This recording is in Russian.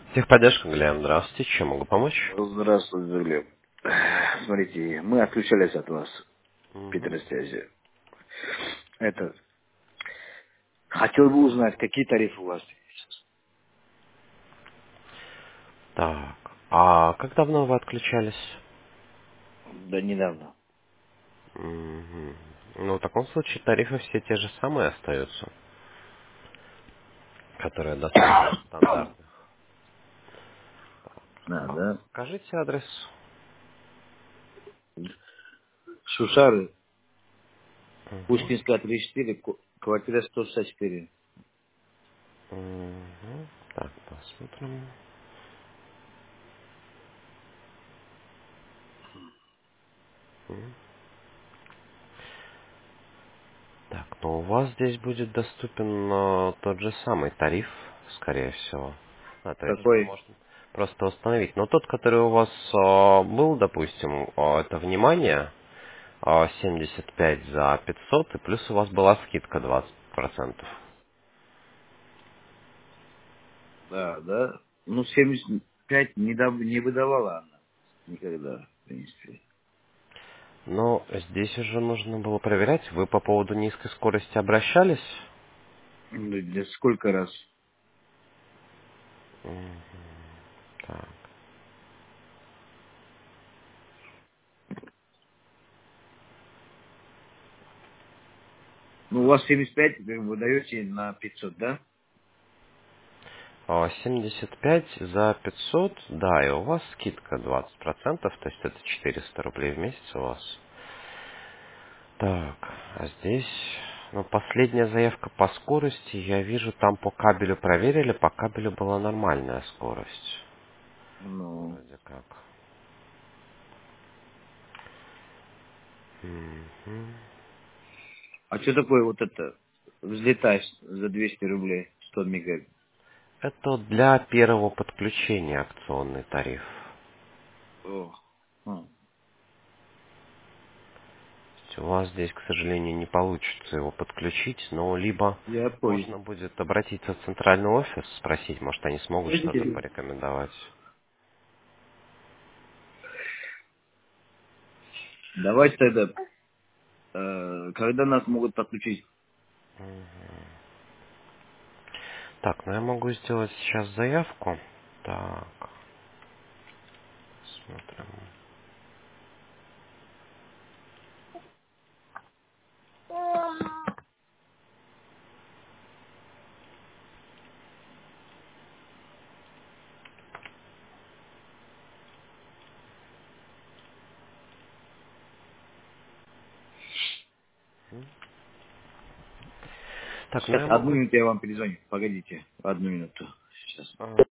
Техподдержка, Глеб, здравствуйте. Чем могу помочь? Здравствуйте, Глеб. Смотрите, мы отключались от вас, Мгм. Петросвязи. Это, хотел бы узнать, какие тарифы у вас? Так, а как давно вы отключались? Да недавно. Мгм. Ну, в таком случае тарифы все те же самые остаются, которые доступны в стандартных. А Да. скажите адрес. Шушары, Мгм. Пушкинская, 34, квартира 164. Мгм. Так, посмотрим. Мгм. Так, ну у вас здесь будет доступен тот же самый тариф, скорее всего. То есть его Какой? можно просто установить. Но тот, который у вас был, допустим, это внимание, 75 за 500, и плюс у вас была скидка 20%. Да. Ну, 75 не выдавала она. Никогда, в принципе. Но здесь уже нужно было проверять. Вы по поводу низкой скорости обращались? Ну, да сколько раз? Мгм. Так. Ну, у вас 75 вы даете на 500, да? 75 за 500, да, и у вас скидка 20%, то есть это 400 рублей в месяц у вас. Так, а здесь, ну, последняя заявка по скорости, я вижу, там по кабелю проверили, по кабелю была нормальная скорость. Ну, Вроде как. Мгм. а что такое вот это? Взлетаешь за 200 рублей, 100 мегабит. Это для первого подключения акционный тариф. О, а, То есть у вас здесь, к сожалению, не получится его подключить, но либо я понял. можно будет обратиться в центральный офис, спросить, может, они смогут что-то Подождите. порекомендовать. Давайте тогда, когда нас могут подключить? Так, ну я могу сделать сейчас заявку. Так, смотрим. Так, ну Сейчас, я одну могу... минуту я вам перезвоню. Погодите, одну минуту. Сейчас.